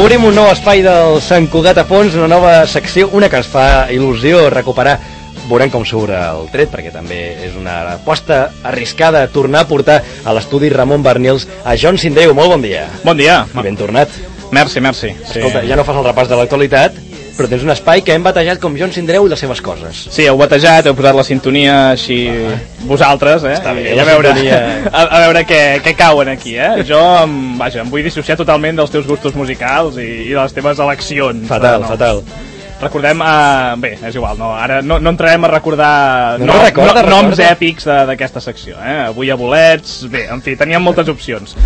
Obrim un nou espai del Sant Cugat a fons, una nova secció, una que ens fa il·lusió recuperar. Veurem com surt el tret, perquè també és una aposta arriscada tornar a portar a l'estudi Ramon Barnils a Jon Sindreu. Molt bon dia. Bon dia. I ben tornat. Merci. Escolta, ja no fas el repàs de l'actualitat, però tens un espai que hem batejat com Jon Sindreu i les seves coses. Sí, heu batejat, heu posat la sintonia així vosaltres, Està bé, a veure què cauen aquí, Jo, vaja, em vull dissociar totalment dels teus gustos musicals i de les teves eleccions. Fatal. Recordem, bé, és igual, ara no entrarem a recordar noms èpics d'aquesta secció, Avui a bolets, bé, en fi, teníem moltes opcions.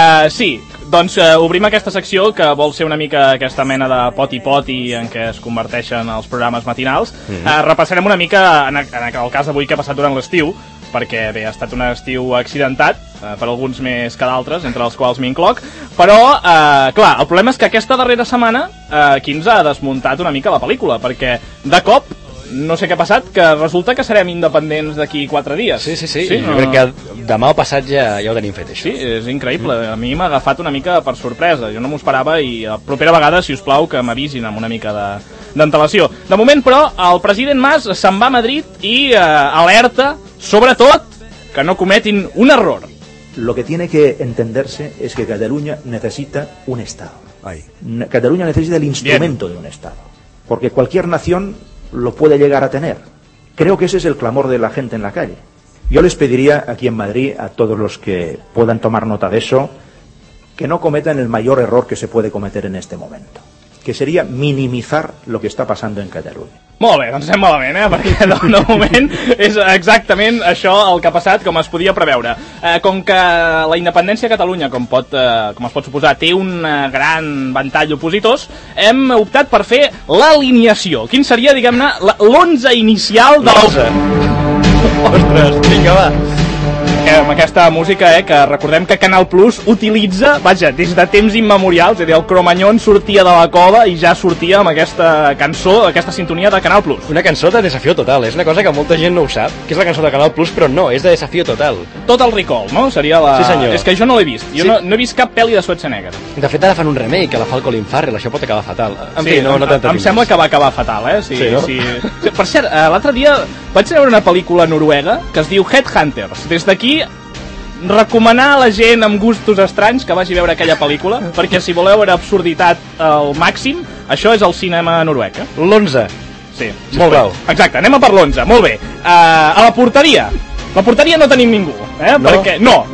Sí, doncs obrim aquesta secció que vol ser una mica aquesta mena de poti-poti en què es converteixen els programes matinals. Repassarem una mica, en el cas d'avui, que ha passat durant l'estiu, perquè bé, ha estat un estiu accidentat, per alguns més que d'altres, entre els quals m'incloc, però, clar, el problema és que aquesta darrera setmana aquí ens ha desmuntat una mica la pel·lícula, perquè de cop, no sé què ha passat, que resulta que serem independents d'aquí 4 dies. Sí, jo crec que demà o passat ja ho tenim fet, això. Sí, és increïble, a mi m'ha agafat una mica per sorpresa, jo no m'ho esperava i la propera vegada, si us plau, que m'avisin amb una mica d'antelació. De moment, però, el president Mas se'n va a Madrid i alerta, sobretot, que no cometin un error. Lo que tiene que entenderse es que Cataluña necesita un Estado. Cataluña necesita el instrumento de un Estado, porque cualquier nación lo puede llegar a tener. Creo que ese es el clamor de la gente en la calle. Yo les pediría aquí en Madrid a todos los que puedan tomar nota de eso, que no cometan el mayor error que se puede cometer en este momento, que sería minimizar lo que está pasando en Catalunya. Molt bé, doncs estem malament, perquè de moment és exactament això el que ha passat, com es podia preveure. Com que la independència a Catalunya, com es pot suposar, té un gran ventall d'opositors, hem optat per fer l'alineació. Quin seria, diguem-ne, l'11 inicial de Ostres, vinga, va. Amb aquesta música, que recordem que Canal Plus utilitza, vaja, des de temps immemorials, és a dir, el Cromanyón sortia de la cova i ja sortia amb aquesta cançó, aquesta sintonia de Canal Plus. Una cançó de Desafío Total, és una cosa que molta gent no ho sap, que és la cançó de Canal Plus, però no, és de Desafío Total. Total Recall, no? Seria la... Sí, senyor. És que jo no l'he vist, jo no he vist cap pel·li de Schwarzenegger. De fet, ara fan un remake, que la fa el Colin Farrell, això pot acabar fatal. En fi, no em sembla que va acabar fatal, Sí, no? Per cert, l'altre dia vaig veure una pel·lícula noruega que es diu Headhunters. Des d'aquí recomanar a la gent amb gustos estranys que vagi a veure aquella pel·lícula, perquè si voleu veure absurditat al màxim, això és el cinema noruec. L'11. Sí, molt bé. Exacte, anem a per l'11, molt bé. A la porteria. La porteria no tenim ningú, perquè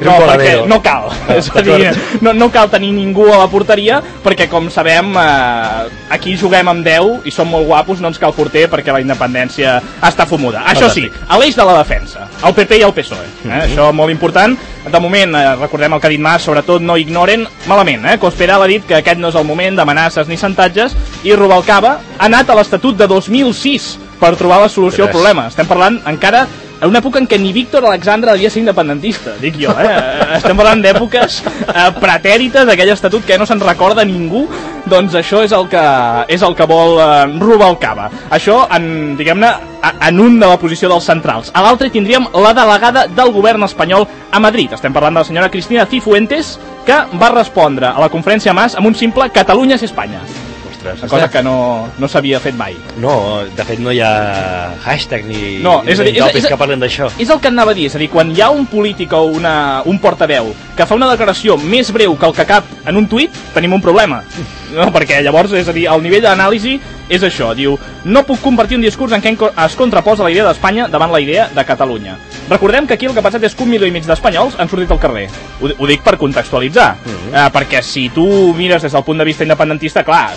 no cal. És a dir, no cal tenir ningú a la porteria, perquè com sabem, aquí juguem amb 10 i som molt guapos, no ens cal porter perquè la independència està fumuda. Això sí, a l'eix de la defensa, el PP i el PSOE. Això molt important. De moment, recordem el que ha dit Mas, sobretot no ignoren malament. Cospedal ha dit que aquest no és el moment d'amenaces ni xantatges i Rubalcaba ha anat a l'Estatut de 2006 per trobar la solució al problema. Estem parlant encara en una època en què ni Víctor Alexandre devia ser independentista, dic jo, Estem parlant d'èpoques pretèrites, d'aquell estatut que no se'n recorda ningú, doncs això és el que vol Rubalcaba. Això, diguem-ne, en un de la posició dels centrals. A l'altre tindríem la delegada del govern espanyol a Madrid. Estem parlant de la senyora Cristina Cifuentes, que va respondre a la conferència Mas amb un simple Catalunya és Espanya. Una cosa que no s'havia fet mai. No, de fet no hi ha hashtag ni tòpics que parlen d'això. És el que anava a dir, és a dir, quan hi ha un polític o un portaveu que fa una declaració més breu que el que cap en un tuit, tenim un problema. No, perquè llavors, és a dir, el nivell d'anàlisi és això, diu, no puc compartir un discurs en què es contraposa la idea d'Espanya davant la idea de Catalunya. Recordem que aquí el que ha passat és que 1,5 milions d'espanyols han sortit al carrer. Ho dic per contextualitzar, perquè si tu mires des del punt de vista independentista, clar,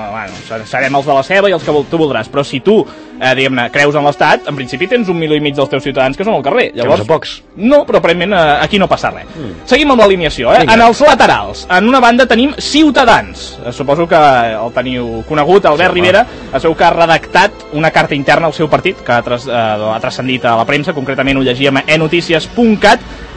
serem els de la ceba i els que tu voldràs, però si tu, diguem-ne, creus en l'Estat, en principi tens 1,5 milions dels teus ciutadans que són al carrer. Llavors, pocs. No, però aparentment aquí no passa res. Seguim amb l'alineació, En els laterals, en una banda tenim Ciutadans. Suposo que el teniu conegut, Albert Rivera, es veu que ha redactat una carta interna al seu partit, que ha transcendit a la premsa, concretament ho llegíem a enotícies.cat,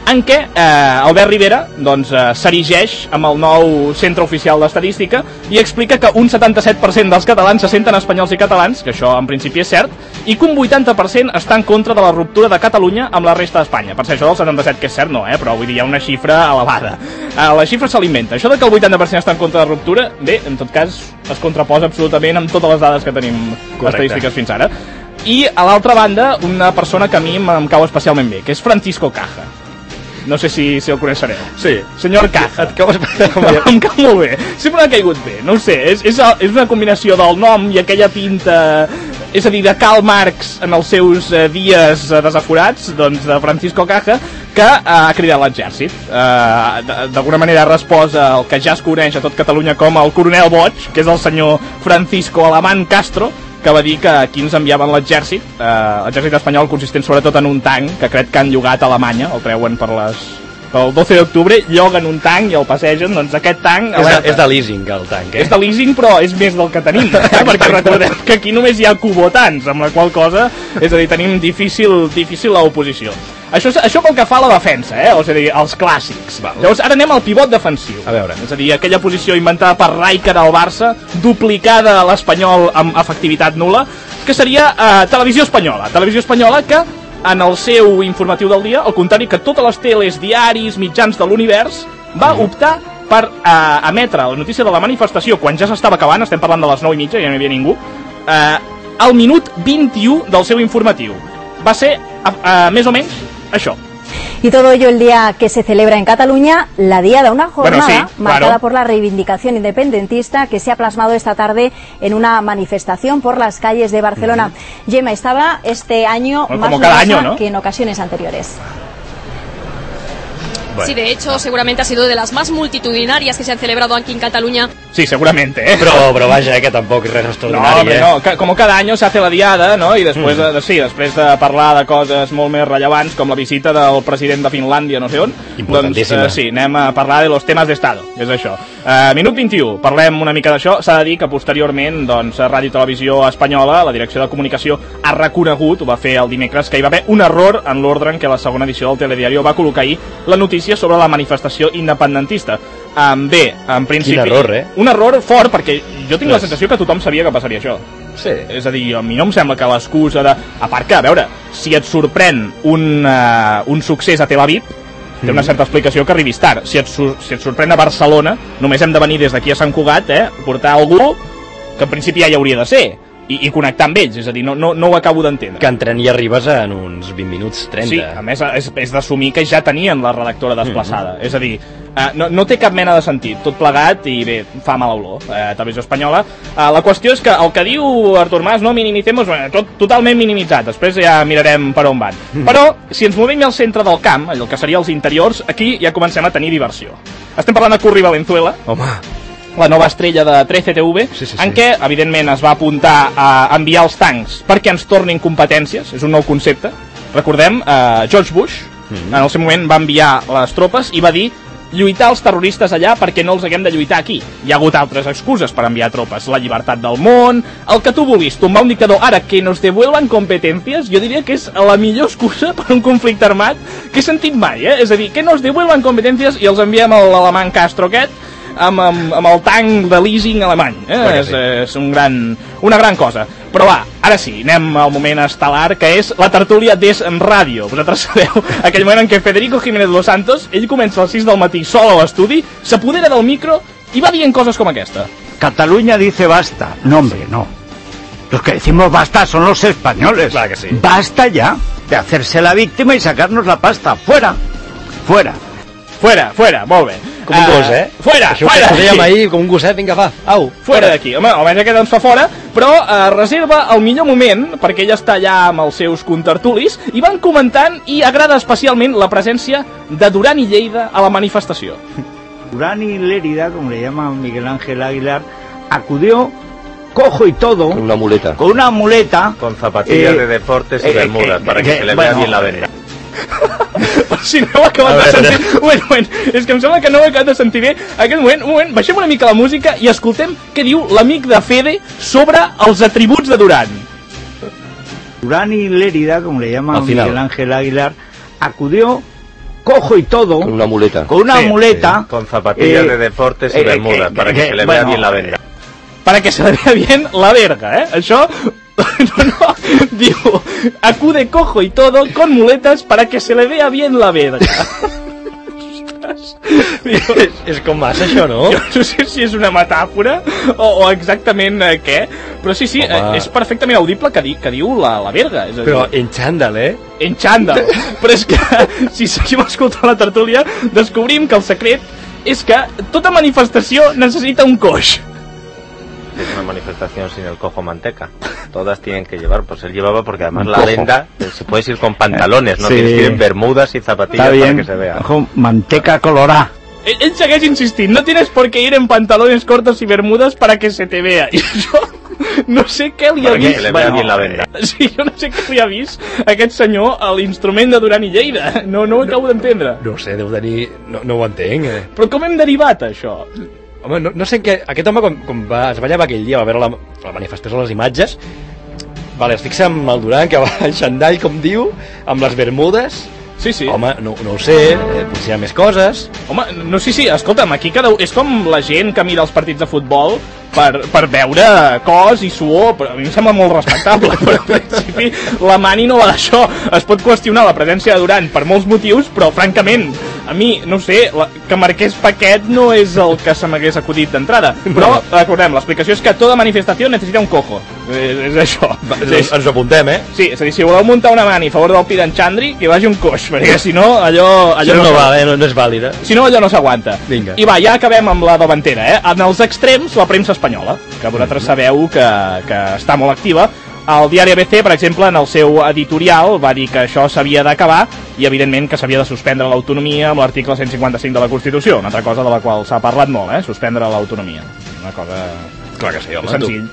en què Albert Rivera s'erigeix amb el nou Centre Oficial d'Estadística i explica que un 77% dels catalans se senten espanyols i catalans, que això en principi és cert, i que un 80% està en contra de la ruptura de Catalunya amb la resta d'Espanya. Per ser això del 77, que és cert, no, però vull dir, hi ha una xifra elevada. La xifra se l'inventa. Això de que el 80% està en contra de la ruptura, bé, en tot cas, es contraposa absolutament amb totes les dades que tenim estadístiques fins ara. I, a l'altra banda, una persona que a mi em cau especialment bé, que és Francisco Caja. No sé si el coneixereu. Sí. Senyor Caja. Et cau especialment. Em cau molt bé. Sempre m'ha caigut bé. No ho sé, és una combinació del nom i aquella pinta, és a dir, de Karl Marx en els seus dies desaforats, doncs de Francisco Caja, que ha cridat l'exèrcit. D'alguna manera ha respost al que ja es coneix a tot Catalunya com el coronel boig, que és el senyor Francisco Alamán Castro, que va dir que aquí ens enviaven l'exèrcit espanyol, consistent sobretot en un tanc que crec que han llogat a Alemanya, el treuen pel 12 d'octubre, lloguen un tanc i el passegen, doncs aquest tanc... És de leasing, el tanc, És de leasing, però és més del que tenim, perquè recordem que aquí només hi ha cubotans, amb la qual cosa, és a dir, tenim difícil l'oposició. Això pel que fa a la defensa, és a dir, els clàssics. Llavors, ara anem al pivot defensiu. A veure. És a dir, aquella posició inventada per Rijkaard al Barça, duplicada a l'Espanyol amb efectivitat nul·la, que seria Televisió Espanyola. Televisió Espanyola que, en el seu informatiu del dia, al contrari que totes les teles, diaris, mitjans de l'univers, va optar per emetre la notícia de la manifestació quan ja s'estava acabant, estem parlant de les 9:30, ja no hi havia ningú, al minut 21 del seu informatiu. Va ser, més o menys, això. Y todo ello el día que se celebra en Cataluña, la diada, una jornada marcada por la reivindicación independentista que se ha plasmado esta tarde en una manifestación por las calles de Barcelona. Gemma, estaba este año más numerosa que en ocasiones anteriores. Bueno. Sí, de hecho, seguramente ha sido de las más multitudinarias que se han celebrado aquí en Cataluña. Sí, seguramente, Però vaja, que tampoc és res extraordinari, No, com cada any se hace la diada, no? I després, després de parlar de coses molt més rellevants, com la visita del president de Finlàndia, no sé on, doncs sí, anem a parlar de los temas d'Estado, és això. Minut 21, parlem una mica d'això. S'ha de dir que posteriorment, doncs, Ràdio Televisió Espanyola, la direcció de comunicació, ha reconegut, ho va fer el dimecres, que hi va haver un error en l'ordre en què la segona edició del Telediario va col·locar ahir la notícia sobre la manifestació independentista. Bé, en principi... Quin error, Un error fort, perquè jo tinc la sensació que tothom sabia que passaria això. Sí. És a dir, a mi no em sembla que l'excusa de... A part que, a veure, si et sorprèn un succés a Tel Aviv, té una certa explicació que arribis tard. Si et sorprèn a Barcelona, només hem de venir des d'aquí a Sant Cugat, portar algú que en principi ja hi hauria de ser. I connectar amb ells, és a dir, no ho acabo d'entendre. Que en tren hi arribes en uns 20 minuts 30. Sí, a més és d'assumir que ja tenien la redactora desplaçada, és a dir, no té cap mena de sentit, tot plegat, i bé, fa mala olor, Televisió Espanyola. La qüestió és que el que diu Artur Mas, no minimitzem, totalment minimitzat, després ja mirarem per on van. Però, si ens movem al centre del camp, allò que seria els interiors, aquí ja comencem a tenir diversió. Estem parlant de Curri Valenzuela. Home, la nova estrella de 13TV, en què, evidentment, es va apuntar a enviar els tancs perquè ens tornin competències, és un nou concepte. Recordem, George Bush, en el seu moment, va enviar les tropes i va dir lluitar els terroristes allà perquè no els haguem de lluitar aquí. Hi ha hagut altres excuses per enviar tropes, la llibertat del món, el que tu vulguis, tombar un dictador. Ara, que nos devuelvan competències, jo diria que és la millor excusa per un conflicte armat que he sentit mai, És a dir, que nos devuelvan competències i els enviem a l'Alamán Castro aquest, amb el tanc de leasing alemany, és una gran cosa. Però va, ara sí, anem al moment estel·lar, que és la tertúlia d'Es Ràdio. Vosaltres sabeu aquell moment en què Federico Jiménez Los Santos, ell comença a les 6 del matí sol a l'estudi, s'apodera del micro i va dient coses com aquesta. Cataluña dice basta. No, hombre, no. Los que decimos basta son los españoles. Claro que sí. Basta ya de hacerse la víctima y sacarnos la pasta. Fuera, fuera. Fuera, molt bé. Com un gos, Fuera! Això que dèiem ahir, com un gosset, vinga, va, au. Fuera d'aquí. Home, almenys aquest ens fa fora, però reserva el millor moment, perquè ell està allà amb els seus contertulis, i van comentant, i agrada especialment la presència de Duran i Lleida a la manifestació. Duran y Lérida, como le llama Miguel Ángel Aguilar, acudió cojo y todo. Con una muleta. Con una muleta. Con zapatillas de deportes y bermudas, para que se le vea bien la venda. Si no heu acabat de sentir... Un moment, és que em sembla que no heu acabat de sentir bé aquest moment. Un moment, baixem una mica la música i escoltem què diu l'amic de Fede sobre els atributs de Duran. Duran y Lérida, como le llama Miguel Ángel Aguilar, acudió cojo y todo. Con una muleta. Con una muleta. Sí. Con zapatillas de deportes y bermudas, para que se le vea bien la verga. Para que se le vea bien la verga, ¿eh? Això... No, diu, acude cojo y todo con muletas para que se le vea bien la verga. És com massa això, no? Jo no sé si és una metàfora o exactament què, però sí, és perfectament audible que diu la verga. És a dir, però en xandall, En xandall. Però és que, si seguim escoltant la tertúlia, descobrim que el secret és que tota manifestació necessita un coix. Es una manifestación sin el cojo manteca. Todas tienen que llevar, pues él llevaba porque además la venda se puedes ir con pantalones, no tienes que ir en bermudas y zapatillas para que se vea. Cojo manteca colorada. Él segueix insistint, no tienes por qué ir en pantalones cortos y bermudas para que se te vea. I jo no sé què li ha vist... Que le vea bien la venda. Sí, jo no sé què li ha vist aquest senyor a l'instrument de Duran i Lleida. No ho acabo d'entendre. No sé, deu tenir... No ho entenc. Però com hem derivat, això? Home, no sé en què... Aquest home, com es va llevar aquell dia, va veure la manifestació, les imatges, vale, es fixa amb el Duran, que va en xandall, com diu, amb les bermudes... Sí. Home, no ho sé, potser hi ha més coses. Home, no, sí, escolta'm, aquí és com la gent que mira els partits de futbol per veure cos i suor, però a mi em sembla molt respectable, però en principi la mani no va d'això. Es pot qüestionar la presència de Duran per molts motius, però francament, a mi, no sé, que marqués Paquet no és el que se m'hagués acudit d'entrada. Però, recordem, l'explicació és que tota manifestació necessita un cojo. És això. Ens ho apuntem, Sí, és a dir, si voleu muntar una mani a favor del Pi d'en Chandri, que vagi un coix, perquè si no, allò no és vàlida. Si no, allò no s'aguanta. Vinga. I va, ja acabem amb la davantera, En els extrems, la premsa espanyola, que vosaltres sabeu que està molt activa. El diari ABC, per exemple, en el seu editorial va dir que això s'havia d'acabar i, evidentment, que s'havia de suspendre l'autonomia amb l'article 155 de la Constitució, una altra cosa de la qual s'ha parlat molt, suspendre l'autonomia. Una cosa... Clar que sí, home, senzill.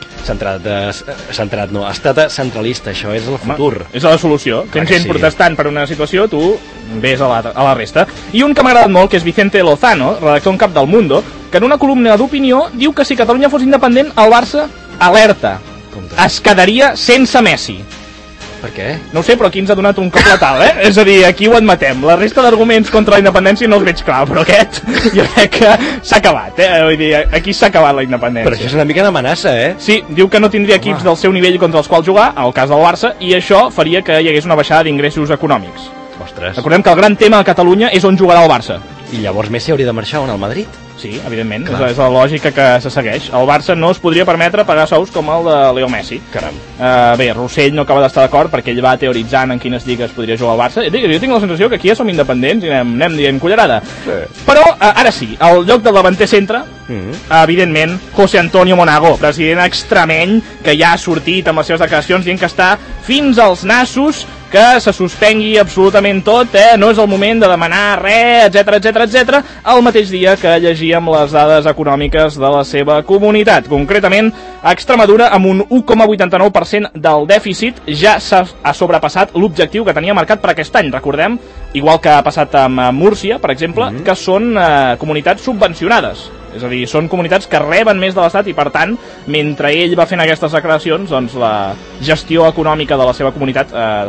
Estat centralista, això és el futur. És la solució. Tens gent protestant per una situació, tu ves a la resta. I un que m'ha agradat molt, que és Vicente Lozano, redactor en cap del Mundo, que en una columna d'opinió diu que si Catalunya fos independent, el Barça, alerta, es quedaria sense Messi. Per què? No ho sé, però aquí ens ha donat un cop letal, És a dir, aquí ho admetem. La resta d'arguments contra la independència no els veig clar, però aquest jo crec que s'ha acabat, Vull dir, aquí s'ha acabat la independència. Però això és una mica d'amenaça, Sí, diu que no tindria equips del seu nivell contra els quals jugar, al cas del Barça, i això faria que hi hagués una baixada d'ingressos econòmics. Ostres. Recordem que el gran tema a Catalunya és on jugarà el Barça. I llavors Messi hauria de marxar on, al Madrid? Sí, evidentment, és la lògica que se segueix. El Barça no es podria permetre pagar sous com el de Leo Messi. Caram. Bé, Rossell no acaba d'estar d'acord perquè ell va teoritzant en quines lligues podria jugar el Barça. Jo tinc la sensació que aquí ja som independents i anem dient cullerada. Sí. Però, ara sí, al lloc del davanter centre, evidentment, José Antonio Monago, president extremeny, que ja ha sortit amb les seves declaracions dient que està fins als nassos que se suspengui absolutament tot, no és el moment de demanar res, etc. El mateix dia que llegíem les dades econòmiques de la seva comunitat. Concretament, a Extremadura, amb un 1,89% del dèficit, ja ha sobrepassat l'objectiu que tenia marcat per aquest any. Recordem, igual que ha passat amb Múrcia, per exemple, que són comunitats subvencionades. És a dir, són comunitats que reben més de l'Estat i, per tant, mentre ell va fent aquestes declaracions, doncs la gestió econòmica de la seva comunitat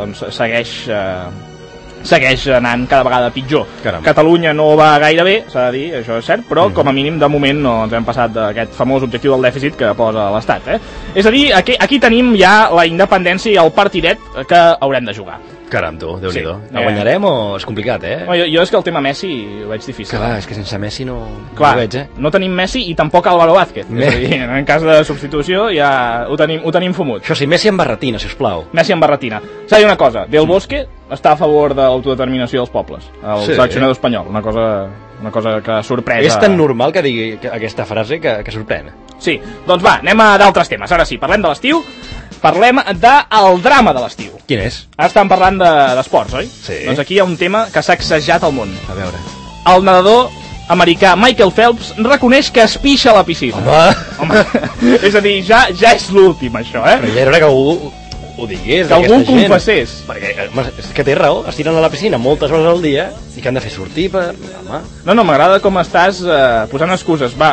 segueix anant cada vegada pitjor. Caram. Catalunya no va gaire bé, s'ha de dir, això és cert, però com a mínim de moment no ens hem passat d'aquest famós objectiu del dèficit que posa l'Estat. És a dir, aquí tenim ja la independència i el partidet que haurem de jugar. Caram, tu, Déu-n'hi-do. La guanyarem o és complicat, Jo és que el tema Messi ho veig difícil. Clar, és que sense Messi no ho veig, no tenim Messi i tampoc Álvaro Vázquez. És a dir, en cas de substitució ja ho tenim fumut. Això sí, Messi amb barretina, sisplau. Messi amb barretina. S'ha de dir una cosa, Del Bosque està a favor de l'autodeterminació dels pobles, el seleccionador espanyol, una cosa que sorpresa. És tan normal que digui aquesta frase que sorprèn. Sí, doncs va, anem a d'altres temes. Ara sí, parlem de l'estiu. Parlem del drama de l'estiu. Quin és? Ara estan parlant d'esports, oi? Sí. Doncs aquí hi ha un tema que s'ha exagerat al món. A veure. El nedador americà Michael Phelps reconeix que es pixa a la piscina. Home. És a dir, ja és l'últim, això, Però ja era que algú ho digués, que algú ho confessés. Perquè, és que té raó, es tiren a la piscina moltes hores al dia i que han de fer sortir per... Home. No, m'agrada com estàs posant excuses. Va,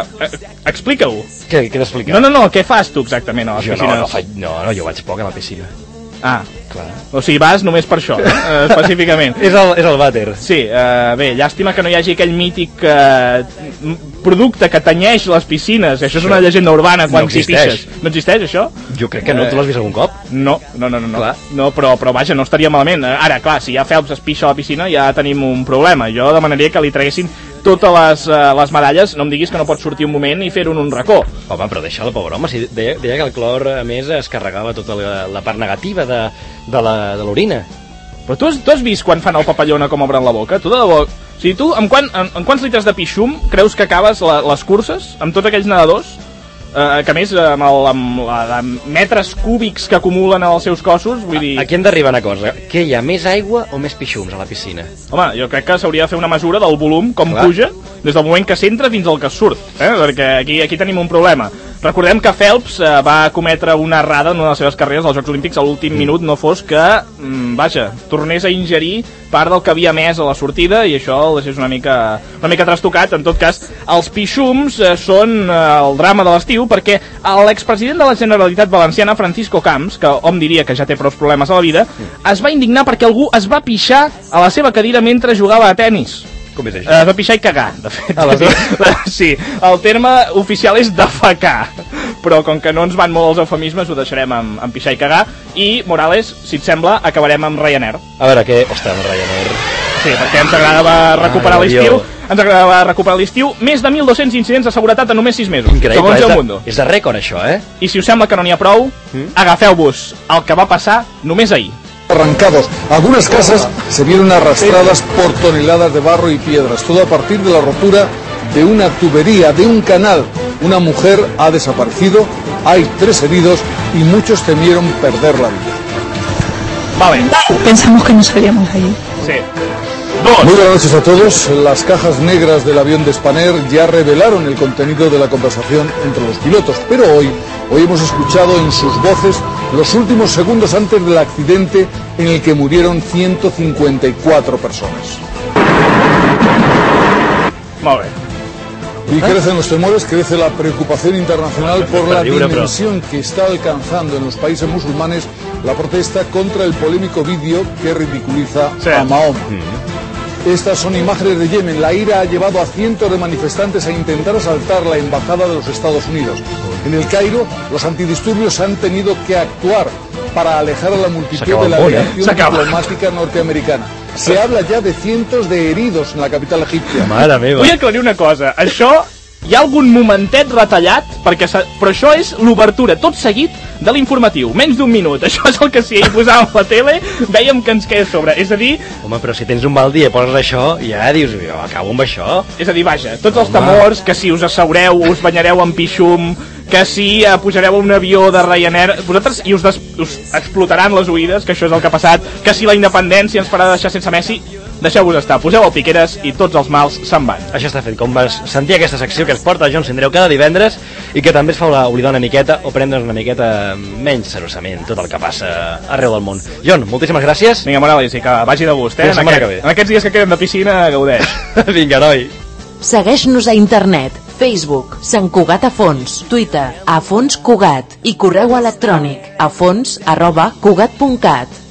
explica-ho. Què t'explica? No, què fas tu exactament a les piscines? No, jo vaig poc a la piscina. Clar. O sigui, vas només per això, específicament. És el vàter. Sí, bé, llàstima que no hi hagi aquell mític producte que tenyeix les piscines. Això és una llegenda urbana quan t'hi pixes. No existeix, això? Jo crec que no. Tu l'has vist algun cop? No. No, però vaja, no estaria malament. Ara, clar, si ja Phelps es pixa a la piscina ja tenim un problema. Jo demanaria que li traguessin totes les medalles. No em diguis que no pots sortir un moment i fer-ho en un racó. Home, però deixa el pobre home. Si deia que el clor, a més, es carregava tota la part negativa de l'orina. Però tu has vist quan fan el papallona com obren la boca? Tu de debò... O sigui, tu amb quants litres de pixum creus que acabes les curses? Amb tots aquells nedadors? Que a més, amb metres cúbics que acumulen als seus cossos, vull dir... Aquí hem d'arribar a una cosa. Què hi ha, més aigua o més pixums a la piscina? Home, jo crec que s'hauria de fer una mesura del volum, com puja, des del moment que s'entra fins al que surt, perquè aquí tenim un problema. Recordem que Phelps va cometre una errada en una de les seves carreres als Jocs Olímpics a l'últim minut, no fos que, tornés a ingerir part del que havia més a la sortida, i això el deixés una mica trastocat. En tot cas, els pixums són el drama de l'estiu, perquè l'expresident de la Generalitat Valenciana, Francisco Camps, que hom diria que ja té prou problemes a la vida, es va indignar perquè algú es va pixar a la seva cadira mentre jugava a tennis. Com és això? Es va pixar i cagar, de fet. Sí, el terme oficial és defecar, però com que no ens van molt els eufemismes ho deixarem en pixar i cagar. I, Morales, si et sembla, acabarem amb Ryanair. A veure què... Ostres, amb Ryanair... Sí, perquè ens agradava recuperar l'estiu. Ens agradava recuperar l'estiu. Més de 1.200 incidents de seguretat en només 6 mesos. Increïble, és de rècord això, I si us sembla que no n'hi ha prou, agafeu-vos el que va passar només ahir. Arrancados. Algunas casas se vieron arrastradas por toneladas de barro y piedras, todo a partir de la rotura de una tubería, de un canal. Una mujer ha desaparecido, hay 3 heridos y muchos temieron perder la vida. Vale. Pensamos que no salíamos ahí. Sí. Muy buenas noches a todos. Las cajas negras del avión de Spanair ya revelaron el contenido de la conversación entre los pilotos, pero hoy hemos escuchado en sus voces los últimos segundos antes del accidente en el que murieron 154 personas. Molt bé. Y crecen los temores, crece la preocupación internacional por la dimensión que está alcanzando en los países musulmanes la protesta contra el polémico vídeo que ridiculiza a Mahoma. Estas son imágenes de Yemen. La ira ha llevado a cientos de manifestantes a intentar asaltar la embajada de los Estados Unidos. En el Cairo, los antidisturbios han tenido que actuar para alejar a la multitud de la delegación diplomática norteamericana. Se habla ya de cientos de heridos en la capital egipcia. Mare meva. Vull aclarir una cosa. Això hi ha algun momentet retallat, però això és l'obertura, tot seguit, de l'informatiu. Menys d'1 minut. Això és el que si hi posàvem a la tele vèiem que ens queda sobre. És a dir... Home, però si tens un mal dia i poses això, ja dius, jo acabo amb això. És a dir, vaja, tots els temors, que si us asseureu, us banyareu en pixum, que si pujareu a un avió de Ryanair, vosaltres i us explotaran les oïdes, que això és el que ha passat, que si la independència ens farà deixar sense Messi, deixeu-vos estar, poseu el piqueres i tots els mals se'n van. Això està fet, com vas sentir aquesta secció que es porta el Jon Cindreu cada divendres i que també es fa oblidar una miqueta o prendre's una miqueta menys seriosament tot el que passa arreu del món. Jon, moltíssimes gràcies. Vinga, Morales, i que vagi de gust, en aquests dies que queden de piscina, gaudeix. Vinga, noi. Segueix-nos a internet, Facebook, Sant Cugat a Fons, Twitter, a Fons Cugat i correu electrònic a fons@cugat.cat.